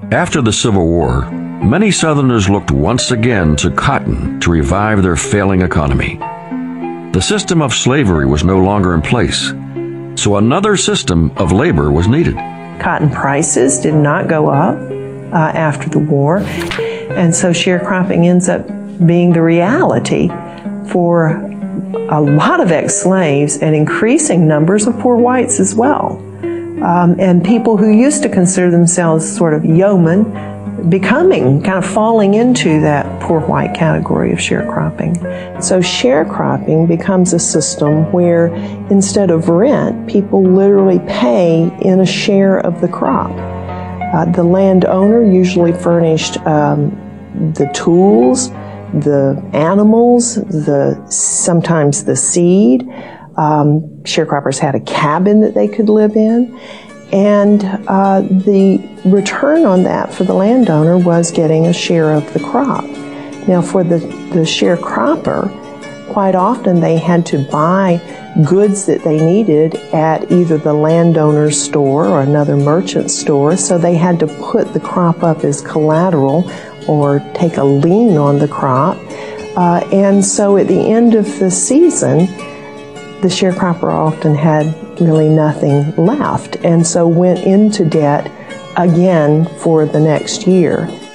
After the Civil War, many Southerners looked once again to cotton to revive their failing economy. The system of slavery was no longer in place, so another system of labor was needed. Cotton prices did not go up after the war, and so sharecropping ends up being the reality for a lot of ex-slaves and increasing numbers of poor whites as well. And people who used to consider themselves sort of yeomen becoming, kind of falling into that poor white category of sharecropping. So sharecropping becomes a system where instead of rent, people literally pay in a share of the crop. The landowner usually furnished the tools, the animals, sometimes the seed. Sharecroppers had a cabin that they could live in. And the return on that for the landowner was getting a share of the crop. Now for the sharecropper, quite often they had to buy goods that they needed at either the landowner's store or another merchant's store, so they had to put the crop up as collateral or take a lien on the crop. And so at the end of the season, the sharecropper often had really nothing left, and so went into debt again for the next year.